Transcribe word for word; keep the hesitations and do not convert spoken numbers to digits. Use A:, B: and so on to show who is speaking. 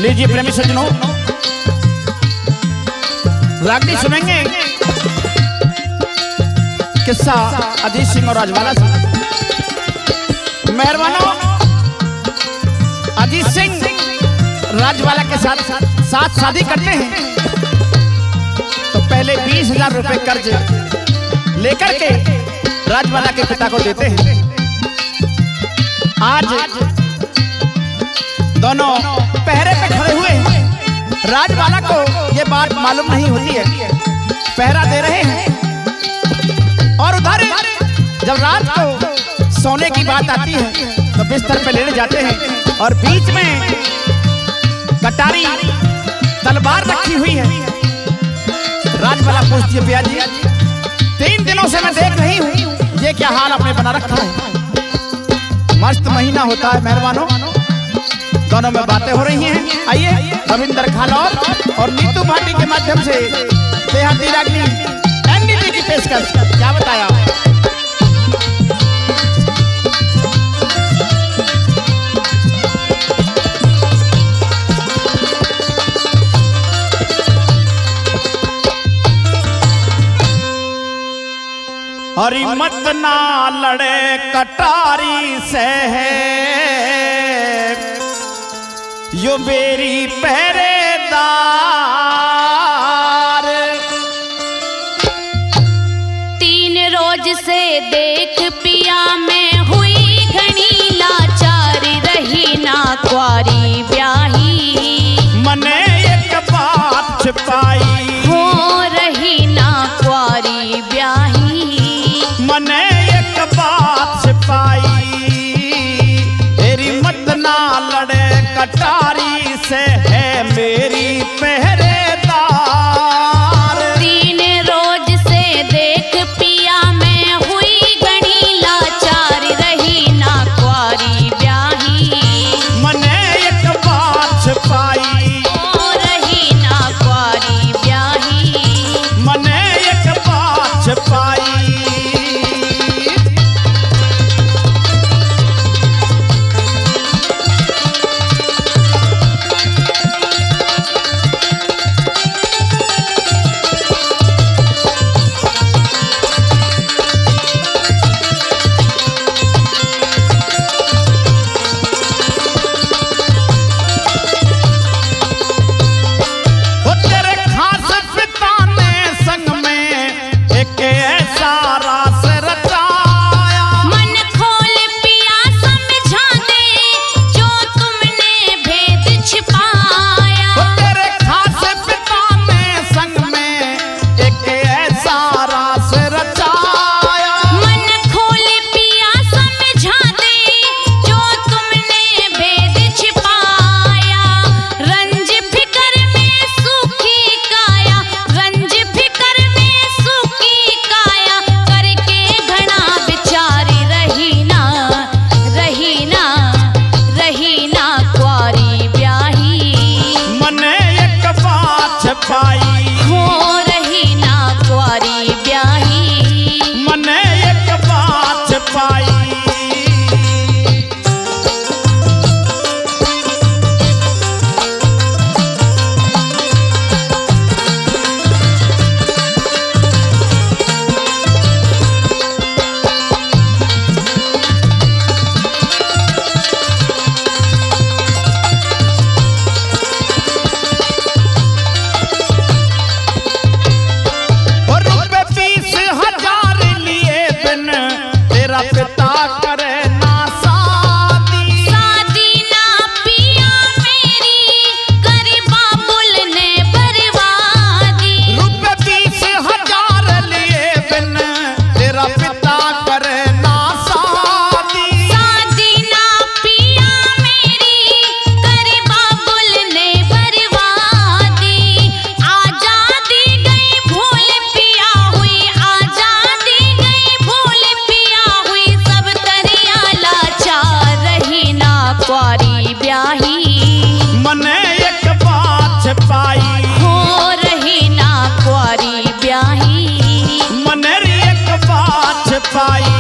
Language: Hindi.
A: लीजिए प्रेमी सज्जनों, रागनी सुनेंगे किस्सा अजीत सिंह और राजवाला से। मेहरबानों, अजीत सिंह राजवाला के साथ साथ शादी करते हैं तो पहले बीस हजार रुपए कर्ज लेकर के राजवाला के पिता को देते हैं। आज दोनों पहरे पे खड़े हुए हैं। राजवाला को ये बात मालूम नहीं होती है, पहरा दे रहे हैं और उधर जब रात को सोने की बात आती है तो बिस्तर पे लेने जाते हैं और बीच में कटारी तलवार रखी हुई है। राजवाला पूछती है, पिया जी तीन दिनों से मैं देख रही हूँ ये क्या हाल आपने बना रखा है। मस्त महीना होता है मेहरबानों, दोनों में बातें हो रही हैं। आइए रविंदर खालौर और नीतू भाटी के माध्यम से देहाती रागनी एनडीटी की पेशकश। क्या बताया हरी मत ना लड़े कटारी से है यो मेरी पहरेदार।
B: तीन रोज से देख पिया में हुई घनी लाचार, रही ना क्वारी ब्याही
A: मने एक बात छिपाई
B: हो, रही ना क्वारी ब्याही
A: मने एक बात छिपाई। तेरी मत ना लड़े कटारी से है मेरी पहरेदार।
B: तीन रोज से देख पिया में हुई घनी लाचार, रही ना क्वारी ब्याही
A: मने एक बात छिपाई
B: हो, रही ना क्वारी ब्याही
A: मने एक बात छिपाई।
B: हो, रही ना क्वारी ब्याही
A: मने एक बात छिपाई। पिता करे ना शादी,
B: शादी ना पिया मेरी करे बाबुल ने बर्बादी।
A: रुपए बीस हजार लिए बिन तेरा पिता करे ना शादी।
B: शादी ना पिया मेरी करे बाबुल ने बर्बादी। आजादी गई भूल पिया हुई, आजादी गई भूल पिया हुई, सब तरिया लाचार, रही ना क्वारी ब्याही
A: मने एक बात छिपाई
B: हो, रही ना क्वारी ब्याही
A: मने एक बात छिपाई।